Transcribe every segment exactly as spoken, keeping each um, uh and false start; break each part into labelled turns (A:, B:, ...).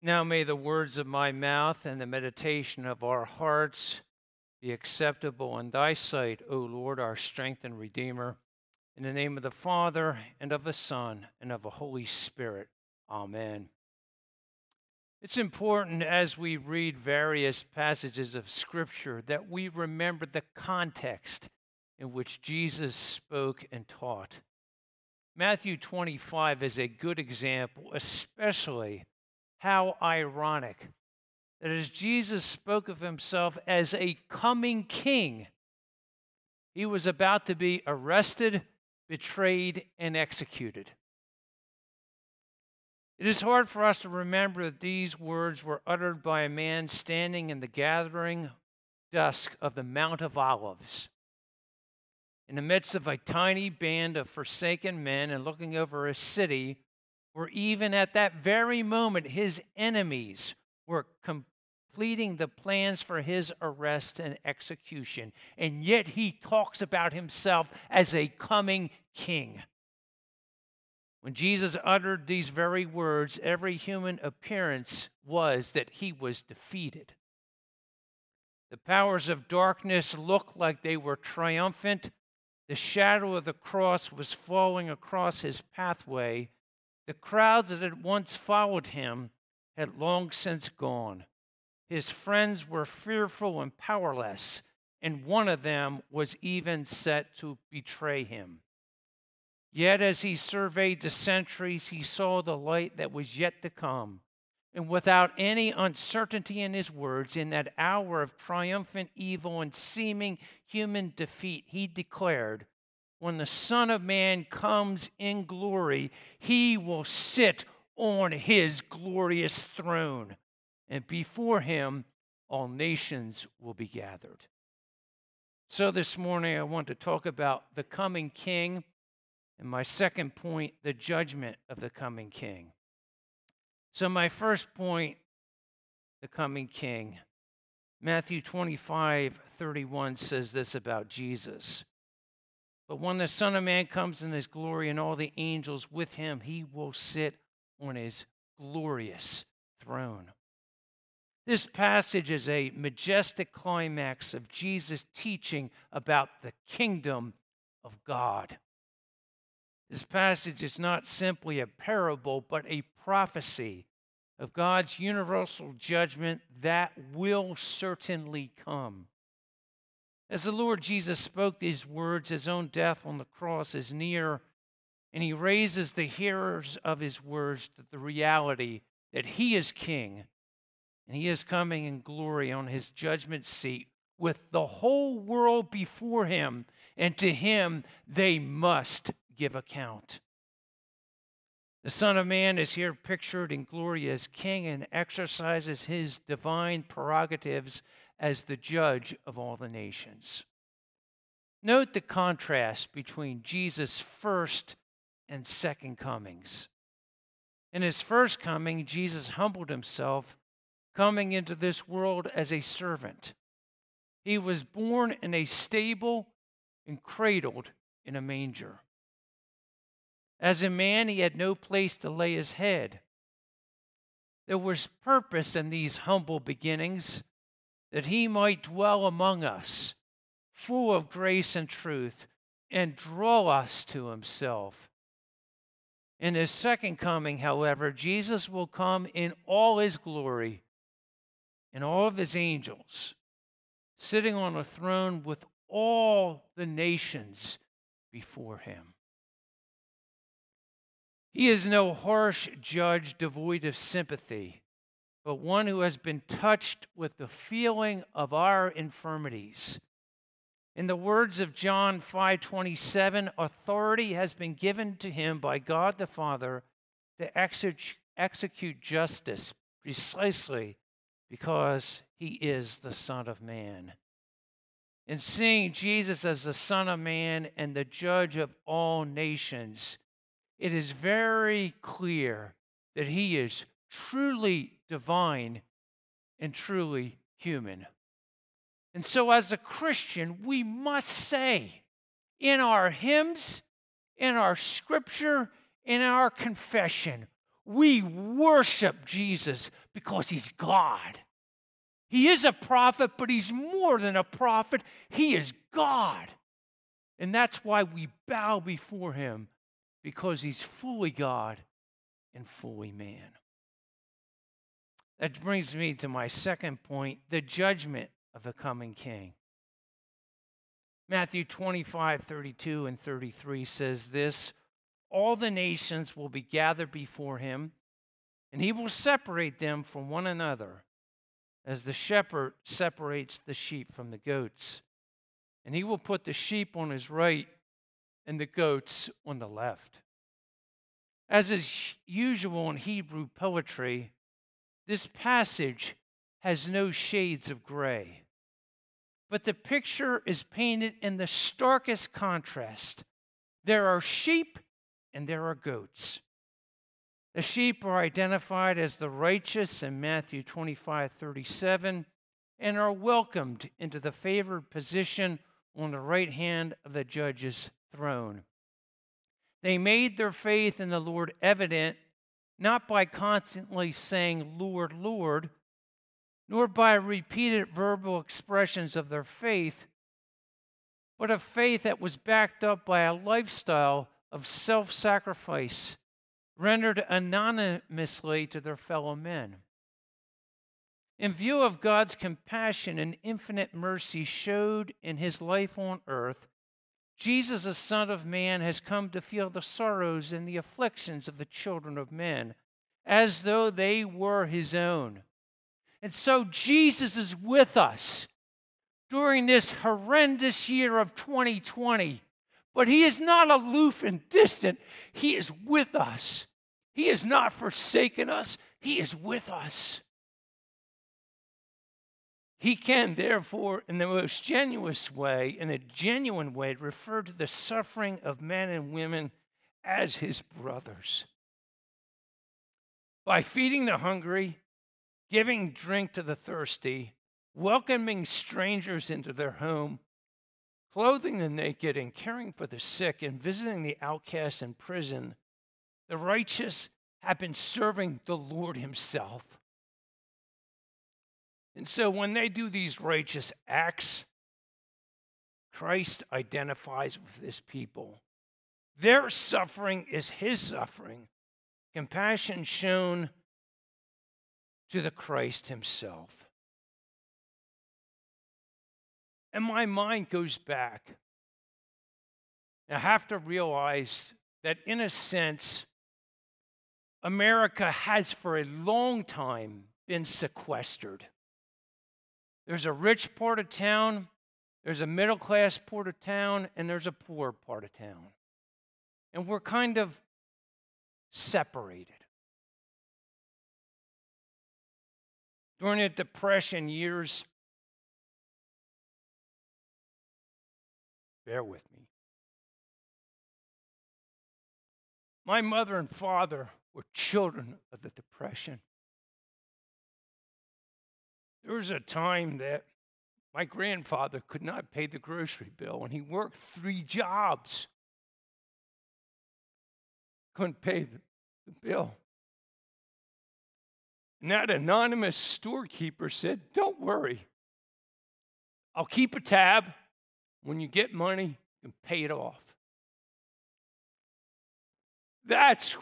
A: Now may the words of my mouth and the meditation of our hearts be acceptable in thy sight, O Lord, our strength and Redeemer. In the name of the Father, and of the Son, and of the Holy Spirit. Amen. It's important as we read various passages of Scripture that we remember the context in which Jesus spoke and taught. Matthew twenty-five is a good example, especially how ironic that as Jesus spoke of himself as a coming king, he was about to be arrested, betrayed, and executed. It is hard for us to remember that these words were uttered by a man standing in the gathering dusk of the Mount of Olives, in the midst of a tiny band of forsaken men and looking over a city where even at that very moment his enemies were completing the plans for his arrest and execution. And yet he talks about himself as a coming king. When Jesus uttered these very words, every human appearance was that he was defeated. The powers of darkness looked like they were triumphant. The shadow of the cross was falling across his pathway. The crowds that had once followed him had long since gone. His friends were fearful and powerless, and one of them was even set to betray him. Yet as he surveyed the centuries, he saw the light that was yet to come. And without any uncertainty in his words, in that hour of triumphant evil and seeming human defeat, he declared, when the Son of Man comes in glory, he will sit on his glorious throne, and before him all nations will be gathered. So this morning I want to talk about the coming king, and my second point, the judgment of the coming king. So my first point, the coming king. Matthew twenty-five thirty-one says this about Jesus. But when the Son of Man comes in his glory and all the angels with him, he will sit on his glorious throne. This passage is a majestic climax of Jesus' teaching about the kingdom of God. This passage is not simply a parable, but a prophecy of God's universal judgment that will certainly come. As the Lord Jesus spoke these words, his own death on the cross is near, and he raises the hearers of his words to the reality that he is king, and he is coming in glory on his judgment seat with the whole world before him, and to him they must give account. The Son of Man is here pictured in glory as king and exercises his divine prerogatives as the judge of all the nations. Note the contrast between Jesus' first and second comings. In his first coming, Jesus humbled himself, coming into this world as a servant. He was born in a stable and cradled in a manger. As a man, he had no place to lay his head. There was purpose in these humble beginnings, that he might dwell among us, full of grace and truth, and draw us to himself. In his second coming, however, Jesus will come in all his glory, and all of his angels, sitting on a throne with all the nations before him. He is no harsh judge devoid of sympathy, but one who has been touched with the feeling of our infirmities. In the words of John five twenty-seven, authority has been given to him by God the Father to execute justice precisely because he is the Son of Man. In seeing Jesus as the Son of Man and the judge of all nations, it is very clear that he is truly divine and truly human. And so as a Christian, we must say in our hymns, in our scripture, in our confession, we worship Jesus because he's God. He is a prophet, but he's more than a prophet. He is God. And that's why we bow before him, because he's fully God and fully man. That brings me to my second point, the judgment of the coming king. Matthew twenty-five, thirty-two and thirty-three says this, all the nations will be gathered before him, and he will separate them from one another, as the shepherd separates the sheep from the goats. And he will put the sheep on his right and the goats on the left. As is usual in Hebrew poetry, this passage has no shades of gray. But the picture is painted in the starkest contrast. There are sheep and there are goats. The sheep are identified as the righteous in Matthew twenty-five, thirty-seven, and are welcomed into the favored position on the right hand of the judge's throne. They made their faith in the Lord evident, not by constantly saying, Lord, Lord, nor by repeated verbal expressions of their faith, but a faith that was backed up by a lifestyle of self-sacrifice, rendered anonymously to their fellow men. In view of God's compassion and infinite mercy showed in his life on earth, Jesus, the Son of Man, has come to feel the sorrows and the afflictions of the children of men, as though they were his own. And so Jesus is with us during this horrendous year of twenty twenty. But he is not aloof and distant. He is with us. He has not forsaken us. He is with us. He can, therefore, in the most genuine way, in a genuine way, refer to the suffering of men and women as his brothers. By feeding the hungry, giving drink to the thirsty, welcoming strangers into their home, clothing the naked and caring for the sick and visiting the outcasts in prison, the righteous have been serving the Lord himself. And so when they do these righteous acts, Christ identifies with his people. Their suffering is his suffering. Compassion shown to the Christ himself. And my mind goes back. I have to realize that in a sense, America has for a long time been sequestered. There's a rich part of town, there's a middle class part of town, and there's a poor part of town. And we're kind of separated. During the Depression years, bear with me. My mother and father were children of the Depression. There was a time that my grandfather could not pay the grocery bill, and he worked three jobs. Couldn't pay the, the bill. And that anonymous storekeeper said, "Don't worry. I'll keep a tab. When you get money, you can pay it off." That's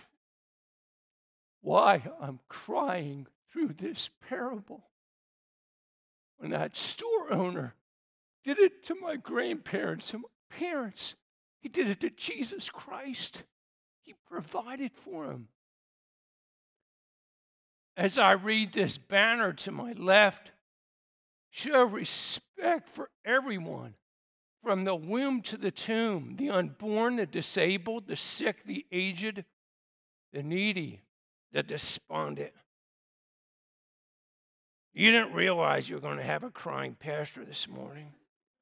A: why I'm crying through this parable. When that store owner did it to my grandparents and my parents, he did it to Jesus Christ. He provided for him. As I read this banner to my left, show respect for everyone, from the womb to the tomb, the unborn, the disabled, the sick, the aged, the needy, the despondent. You didn't realize you were going to have a crying pastor this morning.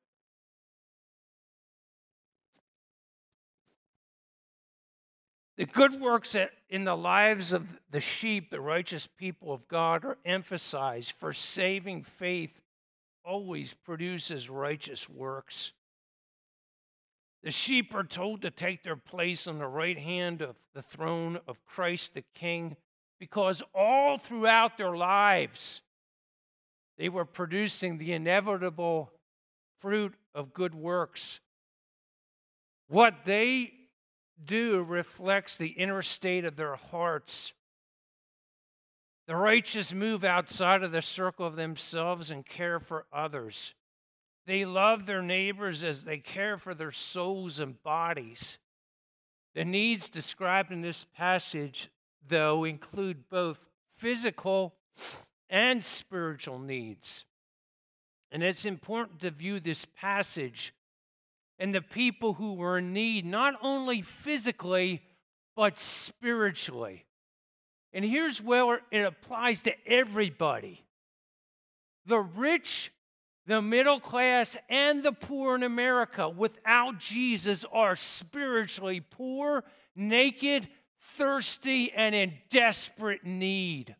A: The good works in the lives of the sheep, the righteous people of God, are emphasized, for saving faith always produces righteous works. The sheep are told to take their place on the right hand of the throne of Christ the King, because all throughout their lives, they were producing the inevitable fruit of good works. What they do reflects the inner state of their hearts. The righteous move outside of the circle of themselves and care for others. They love their neighbors as they care for their souls and bodies. The needs described in this passage, though, include both physical and spiritual needs. And it's important to view this passage and the people who were in need, not only physically, but spiritually. And here's where it applies to everybody. The rich, the middle class, and the poor in America without Jesus are spiritually poor, naked, thirsty, and in desperate need.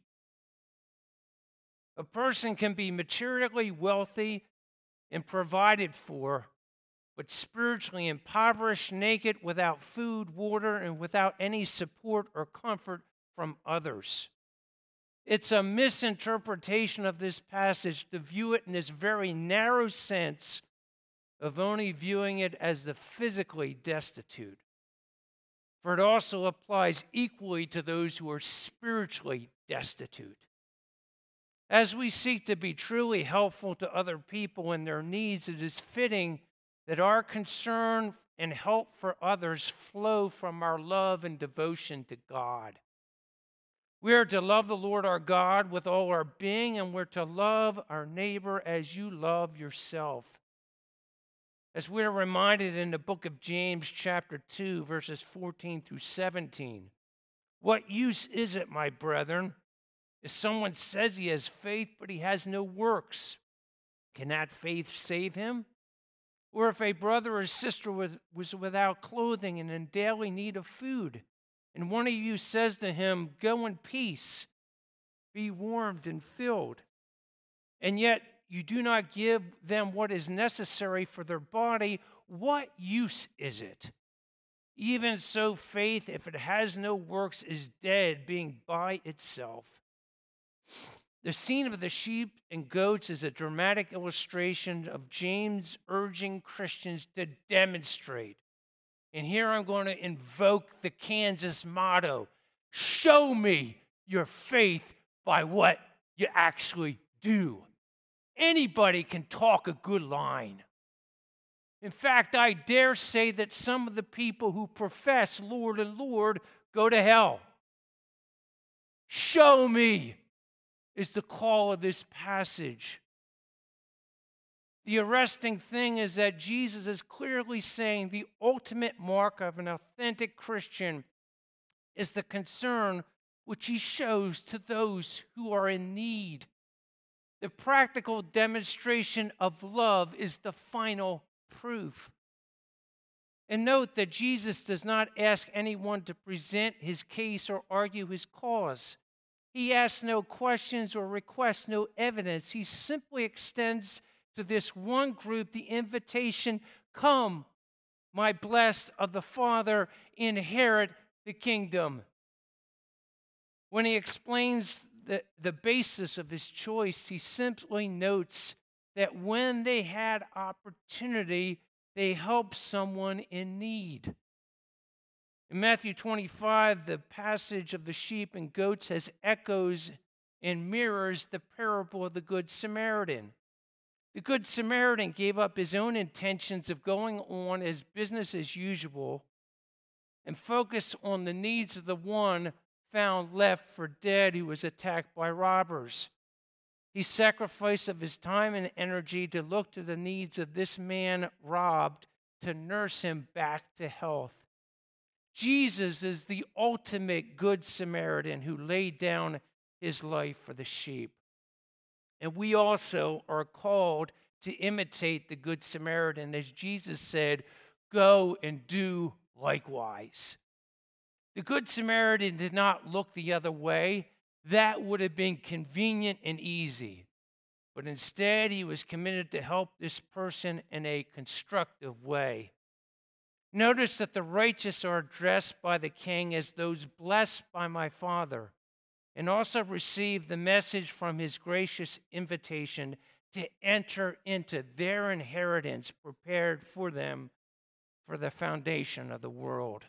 A: A person can be materially wealthy and provided for, but spiritually impoverished, naked, without food, water, and without any support or comfort from others. It's a misinterpretation of this passage to view it in this very narrow sense of only viewing it as the physically destitute. For it also applies equally to those who are spiritually destitute. As we seek to be truly helpful to other people in their needs, it is fitting that our concern and help for others flow from our love and devotion to God. We are to love the Lord our God with all our being, and we're to love our neighbor as you love yourself. As we're reminded in the book of James, chapter two, verses fourteen through seventeen, what use is it, my brethren, if someone says he has faith, but he has no works? Can that faith save him? Or if a brother or sister was, was without clothing and in daily need of food, and one of you says to him, go in peace, be warmed and filled, and yet you do not give them what is necessary for their body, what use is it? Even so, faith, if it has no works, is dead, being by itself. The scene of the sheep and goats is a dramatic illustration of James urging Christians to demonstrate. And here I'm going to invoke the Kansas motto, show me your faith by what you actually do. Anybody can talk a good line. In fact, I dare say that some of the people who profess Lord and Lord go to hell. Show me is the call of this passage. The arresting thing is that Jesus is clearly saying the ultimate mark of an authentic Christian is the concern which he shows to those who are in need. The practical demonstration of love is the final proof. And note that Jesus does not ask anyone to present his case or argue his cause. He asks no questions or requests no evidence. He simply extends to this one group the invitation, come, my blessed of the Father, inherit the kingdom. When he explains the, the basis of his choice, he simply notes that when they had opportunity, they helped someone in need. In Matthew twenty-five, the passage of the sheep and goats has echoes and mirrors the parable of the Good Samaritan. The Good Samaritan gave up his own intentions of going on as business as usual and focused on the needs of the one found left for dead who was attacked by robbers. He sacrificed of his time and energy to look to the needs of this man robbed to nurse him back to health. Jesus is the ultimate Good Samaritan who laid down his life for the sheep. And we also are called to imitate the Good Samaritan, as Jesus said, go and do likewise. The Good Samaritan did not look the other way. That would have been convenient and easy. But instead, he was committed to help this person in a constructive way. Notice that the righteous are addressed by the king as those blessed by my Father. and also received the message from his gracious invitation to enter into their inheritance prepared for them for the foundation of the world.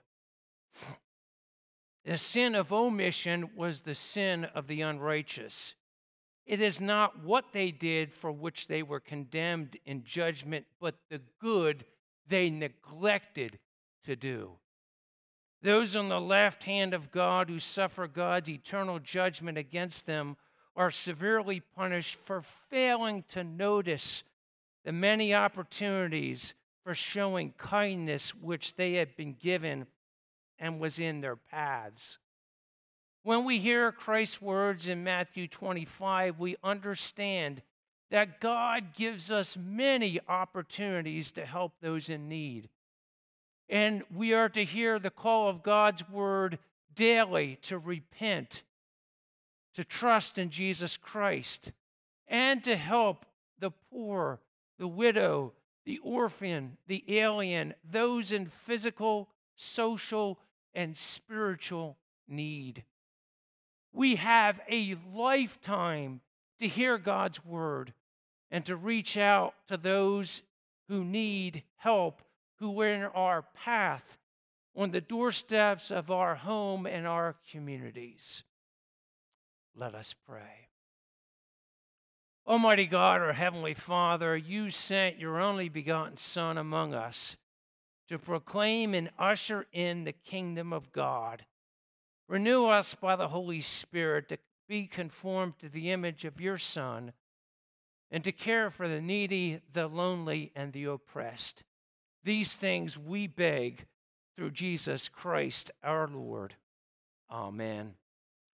A: The sin of omission was the sin of the unrighteous. It is not what they did for which they were condemned in judgment, but the good they neglected to do. Those on the left hand of God who suffer God's eternal judgment against them are severely punished for failing to notice the many opportunities for showing kindness which they had been given and was in their paths. When we hear Christ's words in Matthew twenty-five, we understand that God gives us many opportunities to help those in need. And we are to hear the call of God's word daily to repent, to trust in Jesus Christ, and to help the poor, the widow, the orphan, the alien, those in physical, social, and spiritual need. We have a lifetime to hear God's word and to reach out to those who need help, who are in our path, on the doorsteps of our home and our communities. Let us pray. Almighty God, our Heavenly Father, you sent your only begotten Son among us to proclaim and usher in the kingdom of God. Renew us by the Holy Spirit to be conformed to the image of your Son and to care for the needy, the lonely, and the oppressed. These things we beg through Jesus Christ our Lord. Amen.